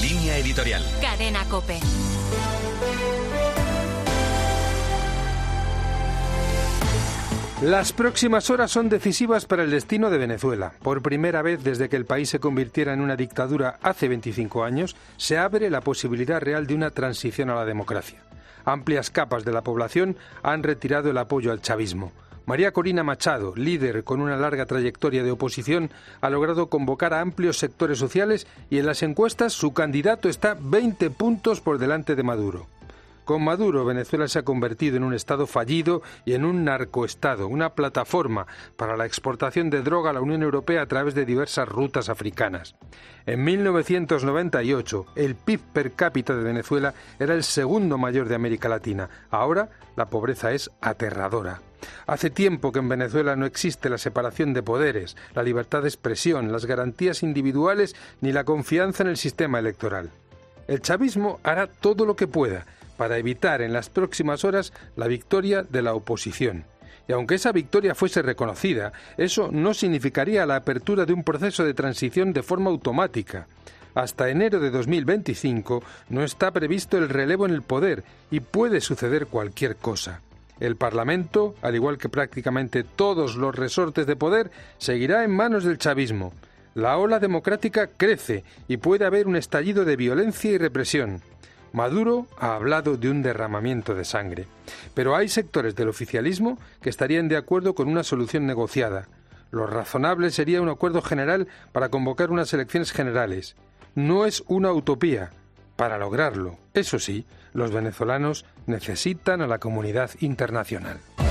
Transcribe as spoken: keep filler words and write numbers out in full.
Línea editorial. Cadena COPE. Las próximas horas son decisivas para el destino de Venezuela. Por primera vez desde que el país se convirtiera en una dictadura hace veinticinco años, se abre la posibilidad real de una transición a la democracia. Amplias capas de la población han retirado el apoyo al chavismo. María Corina Machado, líder con una larga trayectoria de oposición, ha logrado convocar a amplios sectores sociales y en las encuestas su candidato está veinte puntos por delante de Maduro. Con Maduro, Venezuela se ha convertido en un estado fallido y en un narcoestado, una plataforma para la exportación de droga a la Unión Europea a través de diversas rutas africanas. En mil novecientos noventa y ocho, el P I B per cápita de Venezuela era el segundo mayor de América Latina. Ahora, la pobreza es aterradora. Hace tiempo que en Venezuela no existe la separación de poderes, la libertad de expresión, las garantías individuales ni la confianza en el sistema electoral. El chavismo hará todo lo que pueda para evitar en las próximas horas la victoria de la oposición. Y aunque esa victoria fuese reconocida, eso no significaría la apertura de un proceso de transición de forma automática. Hasta enero de dos mil veinticinco no está previsto el relevo en el poder y puede suceder cualquier cosa. El Parlamento, al igual que prácticamente todos los resortes de poder, seguirá en manos del chavismo. La ola democrática crece y puede haber un estallido de violencia y represión. Maduro ha hablado de un derramamiento de sangre, pero hay sectores del oficialismo que estarían de acuerdo con una solución negociada. Lo razonable sería un acuerdo general para convocar unas elecciones generales. No es una utopía. Para lograrlo, eso sí, los venezolanos necesitan a la comunidad internacional.